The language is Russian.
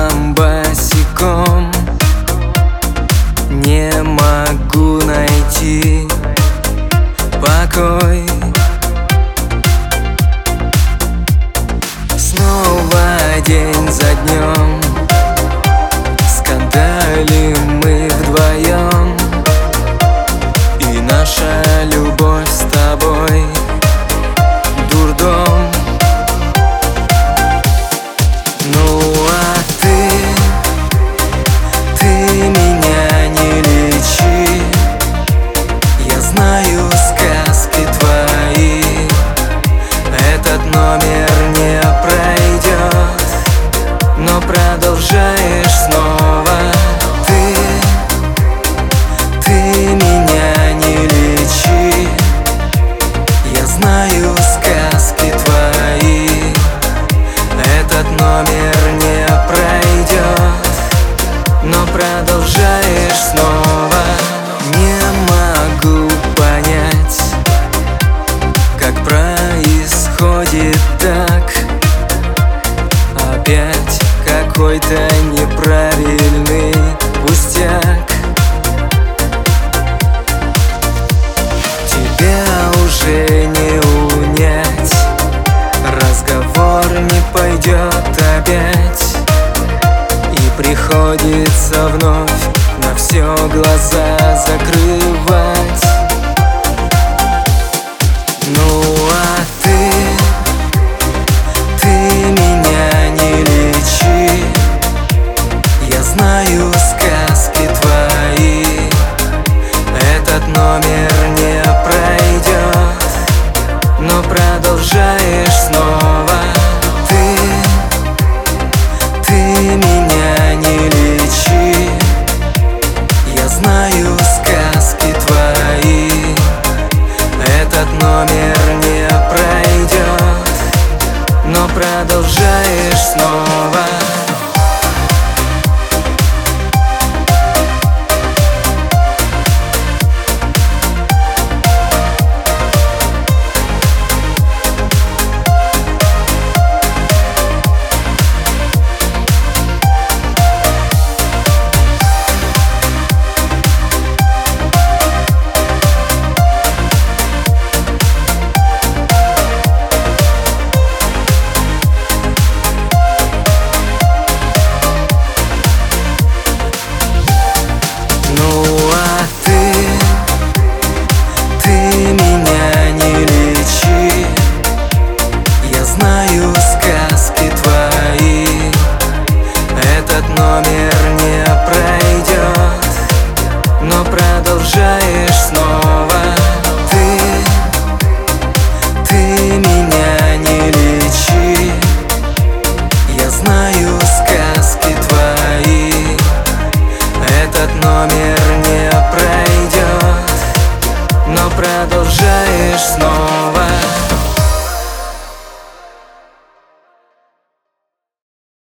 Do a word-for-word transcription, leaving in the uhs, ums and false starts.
сам босиком, не могу найти покой. Снова день за днем скандалим мы вдвоем, и наша любовь с тобой дурдом. Ну а ты, ты меня не лечи, я знаю сказки твои, этот номер не пройдет, но продолжаешь снова. Ты, ты меня не лечи, я знаю сказки твои, этот номер не пройдет, но продолжаешь снова. Не могу понять, как происходит так. Опять какой-то неправильный пустяк. Тебя уже не унять, разговор не пойдет опять, и приходится вновь на все глаза закрывать. Ну а ты, ты меня не лечи, я знаю сказки твои, этот номер не пройдет, но продолжаешь снова. Ты, ты меня не лечи, я знаю сказки твои, этот номер не пройдет, но продолжаешь снова. Номер не пройдет, но продолжаешь снова. Ты, ты меня не лечи, я знаю сказки твои, этот номер не пройдет, но продолжаешь снова.